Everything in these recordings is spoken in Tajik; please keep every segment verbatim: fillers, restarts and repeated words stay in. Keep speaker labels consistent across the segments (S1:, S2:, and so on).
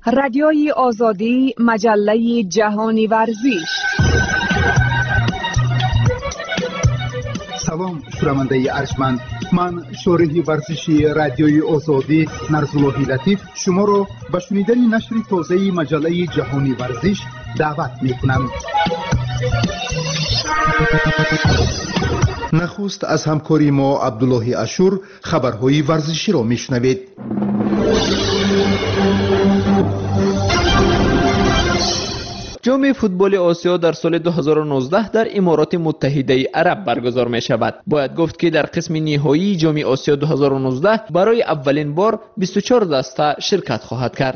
S1: رادیوی آزادی، مجله جهانی ورزش.
S2: سلام شنونده ارجمند، من شارح ورزشی رادیوی آزادی نرزاللهی لطیف شما را به شنیدن نشر تازه مجله جهانی ورزش دعوت می‌کنم. نخست از همکاری ما عبدالله اشور خبرهای ورزشی را میشنوید.
S3: جام فوتبال آسیا در سال دو هزار و نوزده در امارات متحده عرب برگزار می شود. باید گفت که در قسم نهایی جام آسیا دو هزار و نوزده برای اولین بار بیست و چهار دسته شرکت خواهد کرد.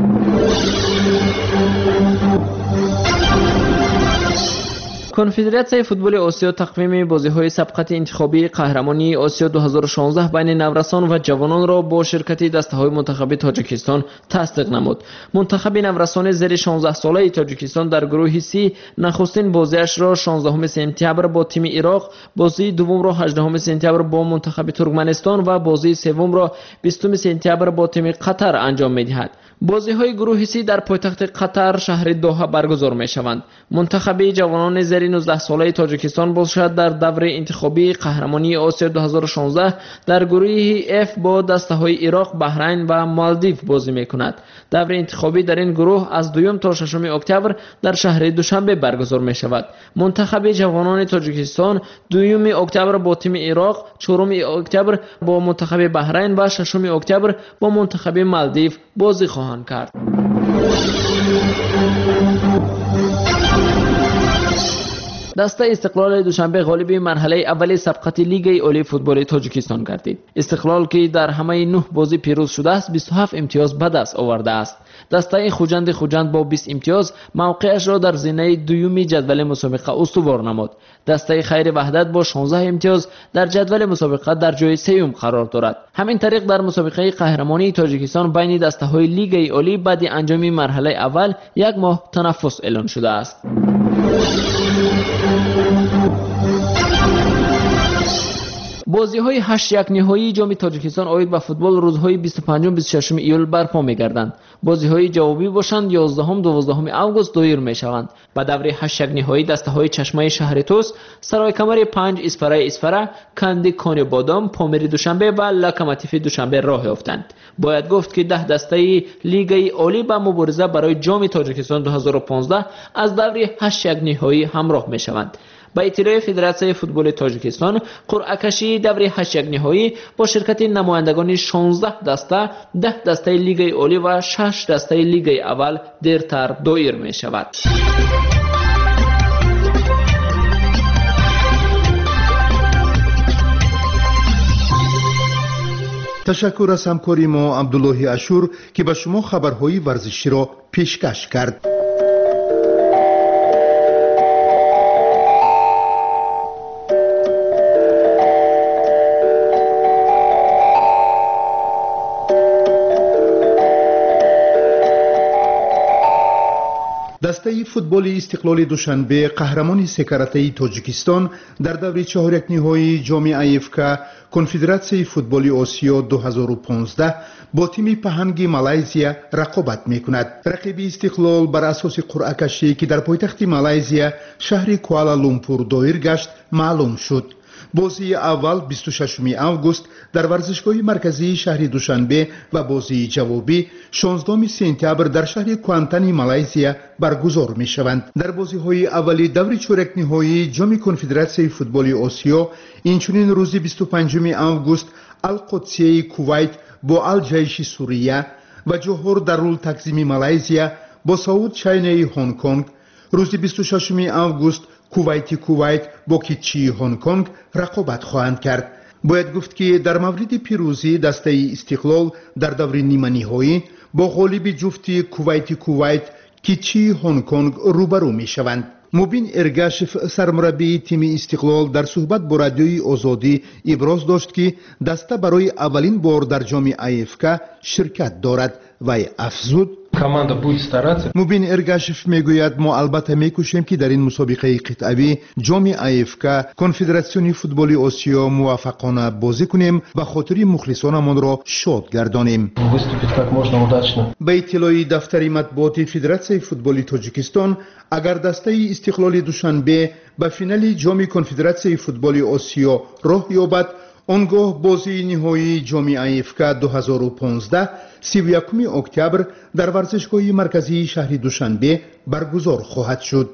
S3: کنفدراسیون فوتبال آسیا تقویم بازی‌های سبقت انتخابی قهرمانی آسیا دو هزار و شانزده بین نورسان و جوانان را با شرکت دسته‌های منتخب تاجیکستان تصدیق نمود. منتخب نورسان زیر شانزده ساله تاجیکستان در گروه سی نخستین بازیش را شانزدهم سپتامبر با تیم عراق، بازی دوم را هجدهم سپتامبر با منتخب ترکمنستان و بازی سوم را بیستم سپتامبر با تیم قطر انجام می‌دهد. بازی‌های گروه سی در پایتخت قطر شهر دوحه برگزار می‌شوند. منتخب جوانان زیر نوزده ساله تاجیکستان باشد در دور انتخابی قهرمانی آسیا دو هزار و شانزده در گروه اف با دسته‌های عراق، بحرین و مالدیو بازی می‌کند. دور انتخابی در این گروه از دوم تا ششم اکتبر در شهر دوشنبه برگزار می‌شود. منتخب جوانان تاجیکستان دوم اکتبر با تیم عراق، چهارم اکتبر با منتخب بحرین و ششم اکتبر با منتخب مالدیو بازی خواهند کرد. دسته استقلال دوشنبه غالب مرحله اول سبقت لیگ عالی فوتبال تاجیکستان گردید. استقلال که در همه نه بازی پیروز شده است بیست و هفت امتیاز به دست آورده است. دسته خوجند خوجند با بیست امتیاز موقعش را در زینه دوم جدول مسابقه استوار نمود. دسته خیر وحدت با شانزده امتیاز در جدول مسابقه در جای سوم قرار دارد. همین طریق در مسابقه قهرمانی تاجیکستان بین دسته‌های لیگ عالی بعد انجام مرحله اول یک ماه تنفس اعلان شده است. بازی های هشت یک نهایی جام تاجیکستان آید به فوتبال روزهای بیست و پنج و بیست و شش ایول برپا می‌گردند. بازی های جوابی باشند یازدهم و دوازدهم آگوست دایر می‌شوند. به دور هشت یک نهایی دسته های چشمه شهر توس، سرای کمر پنج اسپره اسپره، کندی کان بادام، پامیر دوشنبه و لوکوموتیو دوشنبه راه یافتند. باید گفت که ده دسته لیگ عالی به مبارزه برای جام تاجیکستان دو هزار و پانزده از دور هشت یک نهایی همراه می‌شوند. با اطلاع فدراسیون فوتبال تاجیکستان، قرعه کشی دور هشت یک نهایی با شرکت نمایندگان شانزده دسته، ده دسته لیگ عالی و شش دسته لیگ اول دیرتر دایر می شود.
S2: تشکر از همکاری ما عبدالله اشور که به شما خبرهای ورزشی را پیشکش کرد. دسته فوتبال استقلال دوشنبه قهرمان سکرته تاجیکستان در دور چهار یک نهایی جام ایفکا کنفدراسیون فوتبال آسیا دو هزار و پانزده با تیم پهنگ مالایزیا رقابت میکند. رقیب استقلال بر اساس قرعه کشی که در پایتخت مالایزیا شهر کوالالامپور دایر گشت معلوم شد. بازی اول بیست و ششم آگوست در ورزشگاه مرکزی شهر دوشنبه و بازی جوابی شانزدهم سپتامبر در شهر کوانتان مالایزیا برگزار می شوند. در بازی های اولی دور چهارک نهایی جام کنفدراسیون فوتبال آسیا اینچنین روز بیست و پنجم آگوست القدسیه کویت با الجیش سوریه و جوهر دارالتقسیم مالایزیا با سعود چاینه هنگ کنگ، روز بیست و ششم آگوست کویتی کویت با کیچی هنگ کنگ رقابت خواهند کرد. باید گفت که در مورد پیروزی دسته استقلال در دور نیمه نهایی با غالب جفتی کویتی کویت کیچی هنگ کنگ روبرو می شوند. مبین ارگاشف سرمربی تیم استقلال در صحبت با رادیوی آزادی ابراز داشت که دسته برای اولین بار در جام ایفکا شرکت دارد و افزود
S4: Команда будет стараться.
S2: мубин эргашев мегӯяд мо албатта мекӯшем ки дар ин мусобиқаи қитъавӣ ҷоми афк конфедератсиони футболи осиё муваффақона бозӣ кунем ва хотири мухлисонамонро шод гардонем.
S4: Выступить как можно удачно.
S2: ба иттилои дафтари матбуоти федератсияи футболи тоҷикистон, агар дастаи истиқлоли душанбе ба финали ҷоми конфедератсияи футболи осиё роҳ ёбад, он гоҳ бозии ниҳоии ҷоми афк ду ҳазору понздаҳ сию якуми октябр дар варзишгоҳи марказии шаҳри душанбе баргузор хоҳад шуд.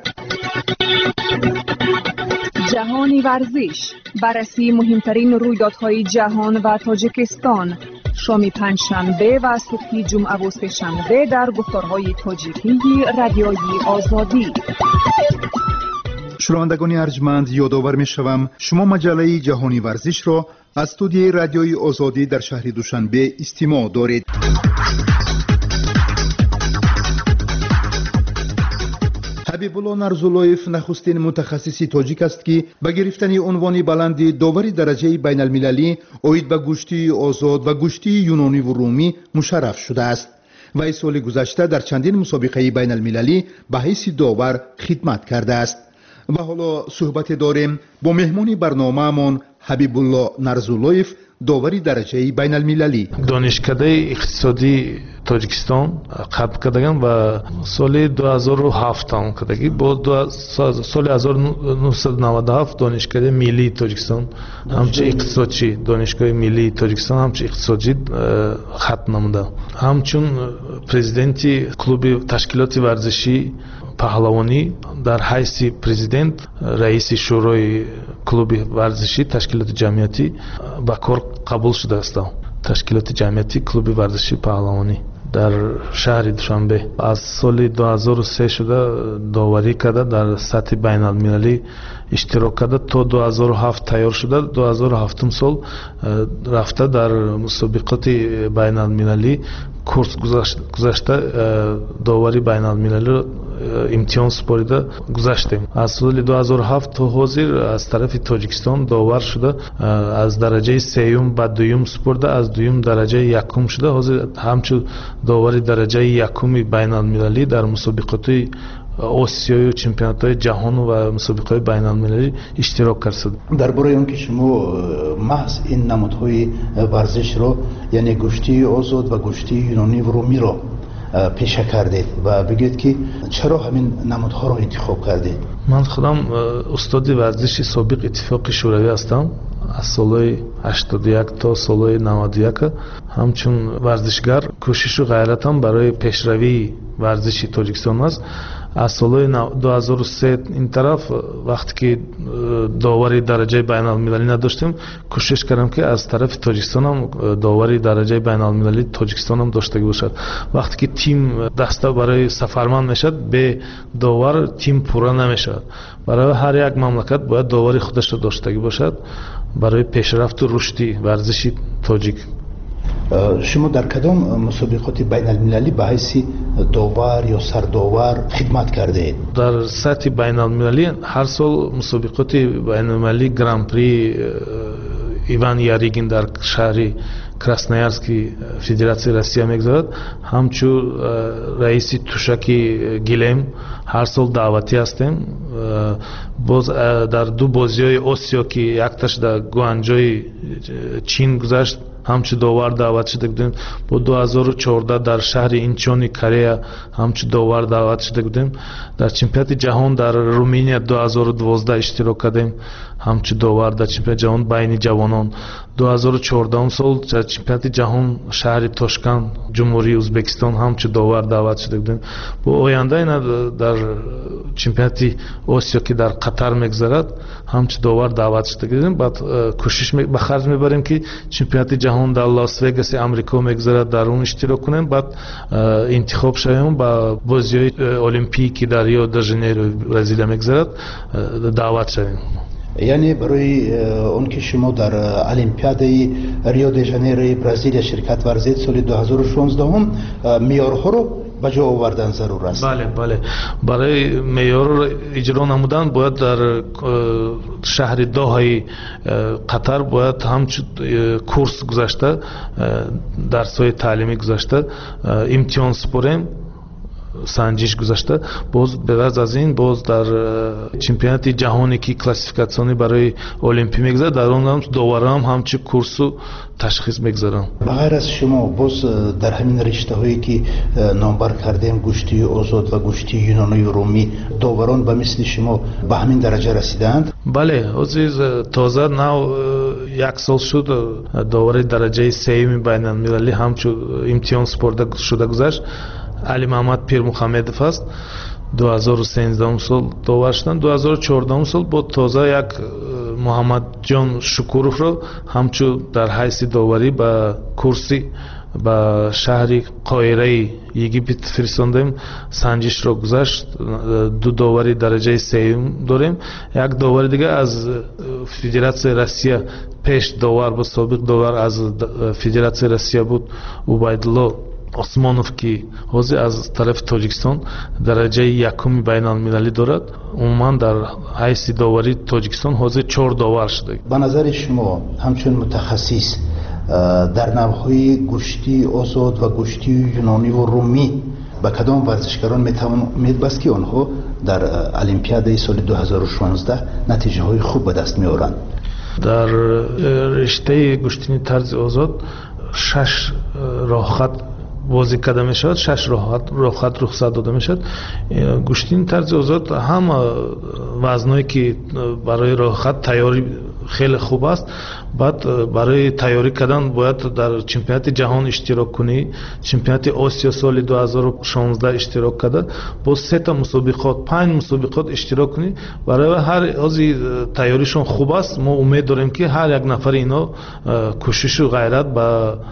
S1: جهانی ورزش بررسی مهمترین رویدادهای جهان و تاجیکستان شام پنجشنبه و صبح جمعه و سه‌شنبه در گفتارهای تاجیکی رادیوی آزادی.
S2: شنوندگان ارجمند، یادآور می‌شوم شما مجله جهانی ورزش را از استودیوی رادیوی آزادی در شهر دوشنبه استماع دارید. ҳабибулло нарзуллоев нахустин мутахассиси тоҷик аст ки ба гирифтани унвони баланди довари дараҷаи байналмилалӣ оид ба гӯштии озод ва гӯштии юнониву румӣ мушарраф шудааст. вай соли гузашта дар чандин мусобиқаи байналмилалӣ ба ҳайси довар хидмат кардааст. ва ҳоло суҳбате дорем бо меҳмони барномаамон ҳабибулло нарзуллоев, довари дараҷаи байналмилалӣ.
S5: донишкадаи иқтисодии тоҷикистон қатъ кардагам ва соли ду ҳазору ҳафт тамом кардагӣ. бо соли ҳазору нуҳсаду наваду ҳафт донишкадаи миллии тоҷикистон ҳамчун иқтисодчӣ донишгоҳи миллии тоҷикистон ҳамчун иқтисодчӣ хатм намуда. ҳамчун президенти клуби ташкилоти варзишӣ паҳлавонӣ дар ҳайси президент, раиси шӯрои клуби варзишӣ ташкилоти ҷамъиятӣ ба кор қабул шудаастам. ташкилоти ҷамъиятӣ клуби варзиши паҳлавонӣ дар шаҳри душанбе аз соли ду ҳазору се шуда доварӣ карда, дар сатҳи байналмилалӣ иштирок карда то ду ҳазору ҳафт тайёр шуда. ду ҳазору ҳафтум сол рафта дар мусобиқоти байналмилалӣ курс гузашта довари байналмилалиро имтиҳон супорида гузаштем. аз соли ду ҳазору ҳафт то ҳозир аз тарафи тоҷикистон довар шуда, аз дараҷаи сеюм ба дуюм супорда, аз дуюм дараҷаи якум шуда, ҳозир ҳамчун довари дараҷаи якуми байналмилалӣ дар мусобиқоти осиёю чемпионатҳои ҷаҳон ва мусобиқаҳои байналмилалӣ иштирок кард.
S6: дар бораи он ки шумо маҳз ин намудҳои варзишро, яъне гӯштии озод ва гӯштии юнониву румиро пеша кардед ва бигӯед ки чаро ҳамин намудҳоро интихоб кардед?
S5: ман худам устоди варзиши собиқ иттифоқи шӯравӣ ҳастам. аз солҳои ҳаштоду як то солҳои наваду як ҳамчун варзишгар кӯшишу ғайратам барои пешравии варзиши тоҷикистон аст. аз солҳои ду ҳазору се ин тараф вақте ки довари дараҷаи байналмилалӣ надоштем, кӯшиш кардам ки аз тарафи тоҷикистонам довари дараҷаи байналмилалии тоҷикистонам доштагӣ бошад. вақте ки тим даста барои сафарманд мешавад, бе довар тим пурра намешавад. барои ҳар як мамлакат бояд довари худашро доштагӣ бошад барои пешрафту рушди варзиши тоҷик.
S6: шумо дар кадом мусобиқоти байналмилалӣ ба ҳайси довар ё сардовар хидмат кардаед?
S5: дар сатҳи байналмилалӣ ҳар сол мусобиқоти байналмилалӣ гран-при иван яригин дар шаҳри красноярски федератсияи россия мегузарад. ҳамчун раиси тушаки гилем ҳар сол даъватӣ ҳастем. боз дар ду бозиҳои осиё ки якташ дар гуанҷои чин гузашт, ҳамчун довар даъват шуда будем. бо ду ҳазору чордаҳ дар шаҳри инчони Корея ҳамчун довар даъват шуда будем. дар чемпионати ҷаҳон дар Румыния ду ҳазору дувоздаҳ иштирок кардем, ҳамчун довар дар чемпионати ҷаҳон байни ҷавонон. ду ҳазору чордаҳум сол дар чемпионати ҷаҳон шаҳри Тошкент, ҷумҳурии Ӯзбекистон ҳамчун довар даъват шуда будем. бо оянда ина дар чемпионати Осиё ки дар Қатар мегузарад, ҳамчун довар даъват шуда будем. баъд кӯшиш ба харҷ мебарем ки чемпионати ҷаҳон дар Лас-Вегаси Амрико мегузарад, дар он иштирок кунем. баъд интихоб шавем ба бозиҳои олимпӣ ки дар Рио де Жанейро Бразилия мегузарад, даъват шавем.
S6: яъне барои он ки шумо дар олимпиадаи Рио де Жанейрои Бразилия ширкат варзед соли ду ҳазору шонздаҳум, меъёрҳоро ба ҷо овардан зарур аст.
S5: бале бале барои меъёр иҷро намудан бояд дар шаҳри доҳаи қатар бояд ҳамчун курс гузашта, дарсҳои таълимӣ гузашта имтиҳон супорем. санҷиш гузашта. Боз беваз аз ин боз дар чемпионати ҷаҳоне ки классификатсионӣ барои олимпия мегузарад, дар он ҳам доварам ҳамчи курсу ташхис мегузарам.
S6: ба ғайр аз шумо боз дар ҳамин риштаҳое ки номбар кардем, гӯштии озод ва гӯштии юнонию румӣ, доварон ба мисли шумо ба ҳамин дараҷа расидаанд?
S5: бале, ҳозир тоза нав як сол шуд довари дараҷаи сеюми байналмилалӣ ҳамчу имтиҳон спорта шуда гузашт. али маҳмад пирмухамедов аст, ду ҳазору сенздаҳум сол довар шуданд. ду ҳазору чордаҳум сол бо тоза як муҳаммадҷон шукуровро ҳамчу дар ҳайси доварӣ ба курси ба шаҳри қоҳираи египет фиристондаем, санҷишро гузашт. ду довари дараҷаи сеюм дорем. Як довари дигар аз Федератсияи Россия, пеш довар буд, собиқ довар аз Федератсияи Россия буд Убайдулло Осмонов, ки ҳозир аз тарафи Тоҷикистон дараҷаи якуми байналмилалӣ дорад. умуман дар ҳайси довари Тоҷикистон ҳозир чор довар шуда.
S6: ба назари шумо ҳамчун мутахассис дар навъҳои гӯштии озод ва гӯштии юнониву румӣ ба кадом варзишгарон метавонед ки онҳо дар олимпиадаи соли ду ҳазору шонздаҳ натиҷаҳои хуб ба даст меоранд?
S5: дар риштаи гӯштини тарзи озод шаш роҳхат бозӣ карда мешавад, шаш роҳхат рухсат дода мешавад. Гӯштини тарзи озод ҳама вазнҳое ки барои роҳхат тайёрӣ хеле хуб аст. баъд барои тайёрӣ кардан бояд дар чемпионати ҷаҳон иштирок кунӣ, чемпионати Осиё соли ду ҳазору шонздаҳ иштирок карда, бо сета мусобиқот, панҷ мусобиқот иштирок кунӣ. Барои ҳар ҳозир тайёришон хуб аст. мо умед дорем ки ҳар як нафари ино кӯшишу ғайрат ба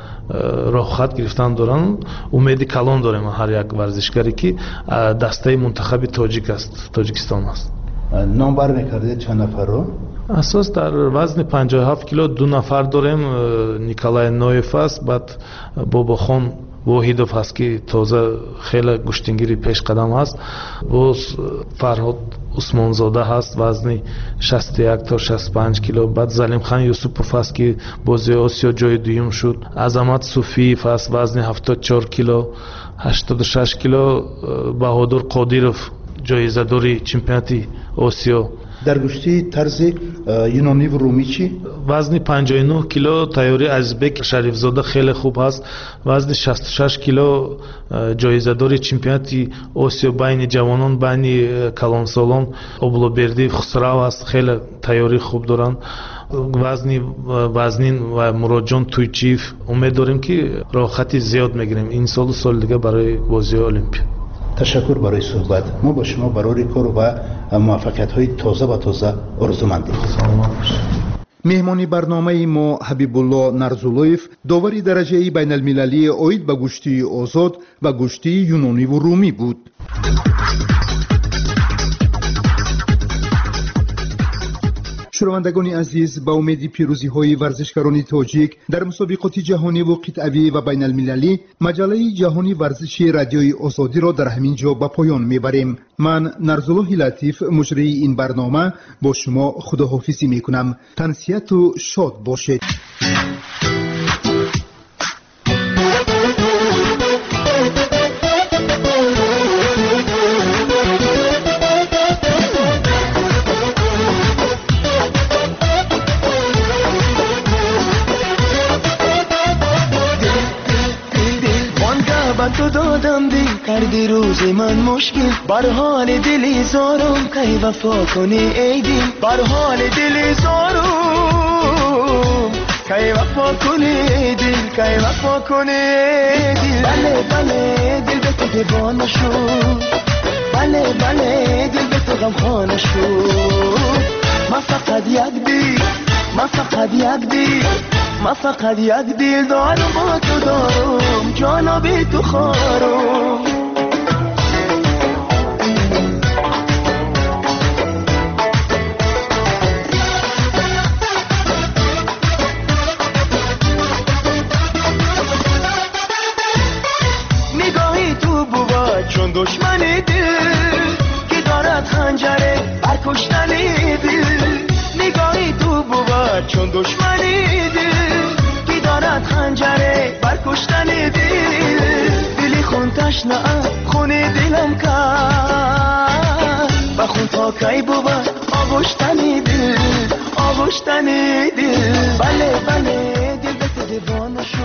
S5: роҳхат гирифтан доранд. умеди калон дорем ҳар як варзишгаре ки дастаи мунтахаби тоҷик аст, Тоҷикистон аст.
S6: номбар мекардед чанд нафарро?
S5: асос дар вазни панҷоҳу ҳафт кило ду нафар дорем. Николай Ноев аст, баъд Бобохон Воҳидов аст ки тоза хеле гӯштингири пешқадам аст. боз Фарҳод Усмонзода ҳаст, вазни шасту як то шасту панҷ кило. баъд Залимхан Юсупов аст ки бози Осиё ҷои дуюм шуд. Азамат Суфиев аст, вазни ҳафтод и чор кило. ҳаштоду шаш кило Баҳодур Қодиров, ҷоизадори чемпионати Осиё.
S6: дар гӯштии тарзи юнониву румӣ чӣ?
S5: вазни панҷоҳу нӯҳ кило тайёри Азизбек Шарифзода хеле хуб аст. вазни шасту шаш кило ҷоизадори чемпионати Осиё байни ҷавонон, байни калонсолон Облобердиев Хусрав аст, хеле тайёри хуб доранд. вазни вазнин ва Муродҷон Туйчиев. умед дорем ки роҳхати зиёд мегирем ин солу соли дигар барои бозиҳои олимпия.
S6: ташаккур барои суҳбат. мо ба шумо барори кор ва муваффақиятҳои тоза ва тоза орзумандем.
S2: меҳмони барномаи мо Ҳабибулло Нарзуллоев, довари дараҷаи байналмилалии оид ба гӯштии озод ва гӯштии юнониву румӣ буд. шунавандагони азиз, ба умеди пирӯзиҳои варзишгарони тоҷик дар мусобиқоти ҷаҳониву қитъавӣ ва байналмилалӣ, маҷалаи ҷаҳони варзиши радиои озодиро дар ҳамин ҷо ба поён мебарем. ман Нарзуллоҳи Латиф, муҷрии ин барнома, бо шумо худоҳофизӣ мекунам. тансияту шод бошед.
S7: تو دادم دل کردی روز من مشکل، بر حال دلی زارم کی وفا کنی ای دل، بر حال دلی زارم کی وفا کنی ای دل، کی وفا کنی ای دل. بله بله دل به تو دیوانه شد، بله بله دل به تو غمخانه شد. من فقط یک دل، من فقط یک دل، من فقط یک دل دارم با تو دارم، جانا بی تو خارم. نگاهی تو بود چون دشمن دل که دارد خنجره بر کشتن دل. نگاهی تو بود چون دشمن دل که دارد خنجره بر کشتن دل. دلی خون تشنه خونی دلم کرد بخون تا کی بود آغشتنی دل آغشتنی دل بله بله دل به تو دیوانه شد